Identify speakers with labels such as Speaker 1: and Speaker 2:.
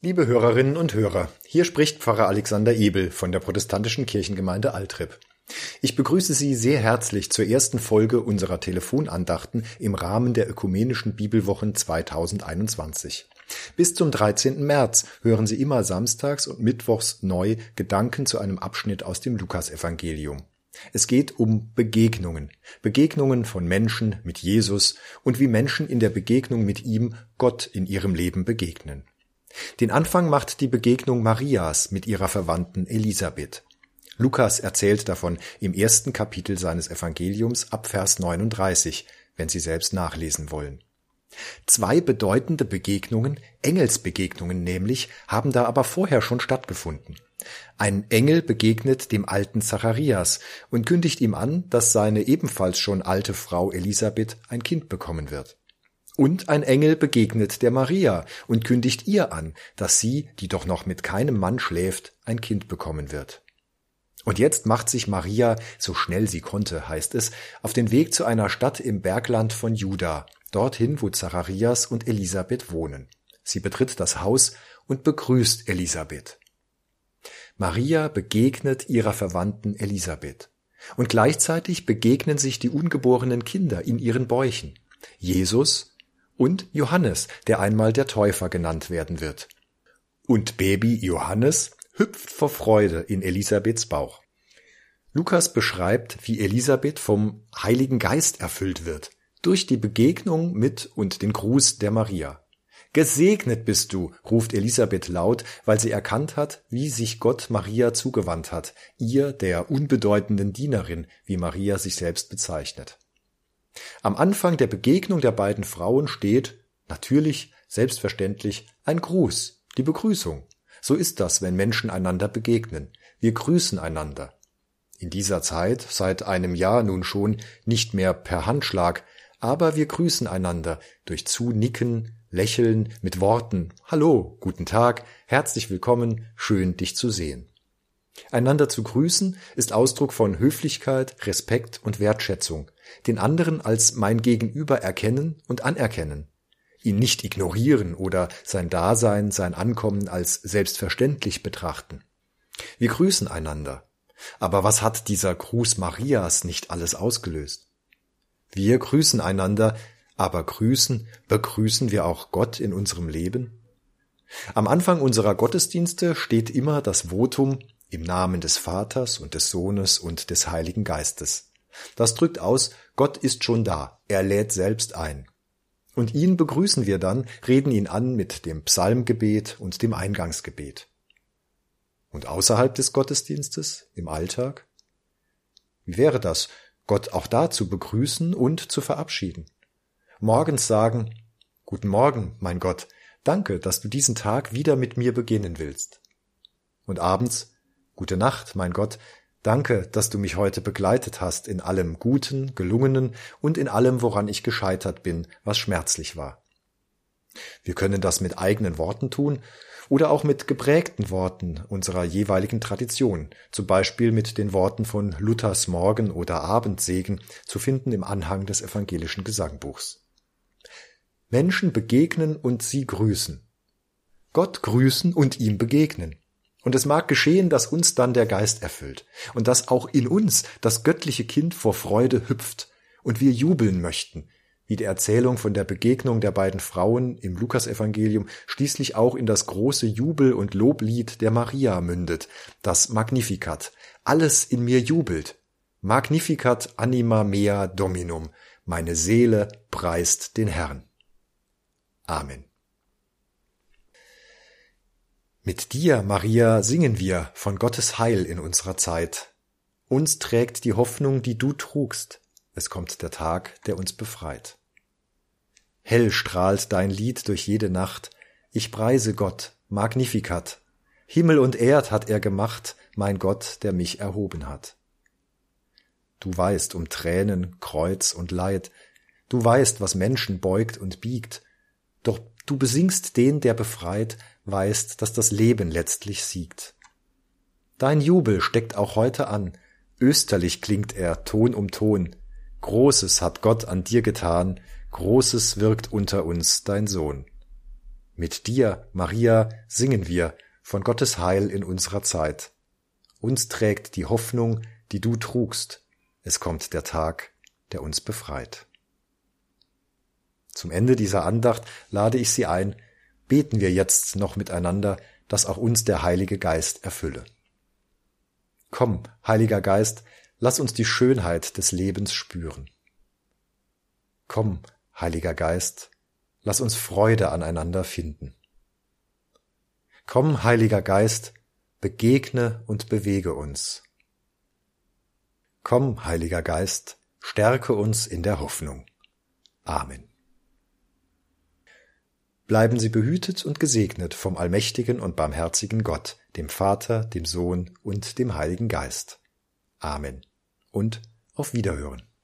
Speaker 1: Liebe Hörerinnen und Hörer, hier spricht Pfarrer Alexander Ebel von der protestantischen Kirchengemeinde Altrip. Ich begrüße Sie sehr herzlich zur ersten Folge unserer Telefonandachten im Rahmen der Ökumenischen Bibelwochen 2021. Bis zum 13. März hören Sie immer samstags und mittwochs neu Gedanken zu einem Abschnitt aus dem Lukasevangelium. Es geht um Begegnungen, Begegnungen von Menschen mit Jesus und wie Menschen in der Begegnung mit ihm Gott in ihrem Leben begegnen. Den Anfang macht die Begegnung Marias mit ihrer Verwandten Elisabeth. Lukas erzählt davon im ersten Kapitel seines Evangeliums ab Vers 39, wenn Sie selbst nachlesen wollen. Zwei bedeutende Begegnungen, Engelsbegegnungen nämlich, haben da aber vorher schon stattgefunden. Ein Engel begegnet dem alten Zacharias und kündigt ihm an, dass seine ebenfalls schon alte Frau Elisabeth ein Kind bekommen wird. Und ein Engel begegnet der Maria und kündigt ihr an, dass sie, die doch noch mit keinem Mann schläft, ein Kind bekommen wird. Und jetzt macht sich Maria, so schnell sie konnte, heißt es, auf den Weg zu einer Stadt im Bergland von Juda, dorthin, wo Zacharias und Elisabeth wohnen. Sie betritt das Haus und begrüßt Elisabeth. Maria begegnet ihrer Verwandten Elisabeth. Und gleichzeitig begegnen sich die ungeborenen Kinder in ihren Bäuchen, Jesus und Johannes, der einmal der Täufer genannt werden wird. Und Baby Johannes hüpft vor Freude in Elisabeths Bauch. Lukas beschreibt, wie Elisabeth vom Heiligen Geist erfüllt wird, durch die Begegnung mit und den Gruß der Maria. Gesegnet bist du, ruft Elisabeth laut, weil sie erkannt hat, wie sich Gott Maria zugewandt hat, ihr, der unbedeutenden Dienerin, wie Maria sich selbst bezeichnet. Am Anfang der Begegnung der beiden Frauen steht, natürlich, selbstverständlich, ein Gruß, die Begrüßung. So ist das, wenn Menschen einander begegnen. Wir grüßen einander. In dieser Zeit, seit einem Jahr nun schon, nicht mehr per Handschlag, aber wir grüßen einander durch Zunicken, Lächeln, mit Worten, Hallo, guten Tag, herzlich willkommen, schön dich zu sehen. Einander zu grüßen ist Ausdruck von Höflichkeit, Respekt und Wertschätzung, den anderen als mein Gegenüber erkennen und anerkennen, ihn nicht ignorieren oder sein Dasein, sein Ankommen als selbstverständlich betrachten. Wir grüßen einander. Aber was hat dieser Gruß Marias nicht alles ausgelöst? Wir grüßen einander, aber begrüßen wir auch Gott in unserem Leben? Am Anfang unserer Gottesdienste steht immer das Votum im Namen des Vaters und des Sohnes und des Heiligen Geistes. Das drückt aus, Gott ist schon da, er lädt selbst ein. Und ihn begrüßen wir dann, reden ihn an mit dem Psalmgebet und dem Eingangsgebet. Und außerhalb des Gottesdienstes, im Alltag? Wie wäre das, Gott auch da zu begrüßen und zu verabschieden? Morgens sagen, Guten Morgen, mein Gott, danke, dass du diesen Tag wieder mit mir beginnen willst. Und abends, Gute Nacht, mein Gott, danke, dass du mich heute begleitet hast in allem Guten, Gelungenen und in allem, woran ich gescheitert bin, was schmerzlich war. Wir können das mit eigenen Worten tun oder auch mit geprägten Worten unserer jeweiligen Tradition, zum Beispiel mit den Worten von Luthers Morgen- oder Abendsegen, zu finden im Anhang des evangelischen Gesangbuchs. Menschen begegnen und sie grüßen. Gott grüßen und ihm begegnen. Und es mag geschehen, dass uns dann der Geist erfüllt und dass auch in uns das göttliche Kind vor Freude hüpft und wir jubeln möchten, wie die Erzählung von der Begegnung der beiden Frauen im Lukasevangelium schließlich auch in das große Jubel- und Loblied der Maria mündet, das Magnificat. Alles in mir jubelt. Magnificat anima mea Dominum. Meine Seele preist den Herrn. Amen. Mit dir, Maria, singen wir von Gottes Heil in unserer Zeit. Uns trägt die Hoffnung, die du trugst. Es kommt der Tag, der uns befreit. Hell strahlt dein Lied durch jede Nacht. Ich preise Gott, Magnificat. Himmel und Erd hat er gemacht, mein Gott, der mich erhoben hat. Du weißt um Tränen, Kreuz und Leid. Du weißt, was Menschen beugt und biegt. Doch du besingst den, der befreit, weißt, dass das Leben letztlich siegt. Dein Jubel steckt auch heute an. Österlich klingt er, Ton um Ton. Großes hat Gott an dir getan, Großes wirkt unter uns dein Sohn. Mit dir, Maria, singen wir von Gottes Heil in unserer Zeit. Uns trägt die Hoffnung, die du trugst. Es kommt der Tag, der uns befreit. Zum Ende dieser Andacht lade ich Sie ein, beten wir jetzt noch miteinander, dass auch uns der Heilige Geist erfülle. Komm, Heiliger Geist, lass uns die Schönheit des Lebens spüren. Komm, Heiliger Geist, lass uns Freude aneinander finden. Komm, Heiliger Geist, begegne und bewege uns. Komm, Heiliger Geist, stärke uns in der Hoffnung. Amen. Bleiben Sie behütet und gesegnet vom allmächtigen und barmherzigen Gott, dem Vater, dem Sohn und dem Heiligen Geist. Amen. Und auf Wiederhören.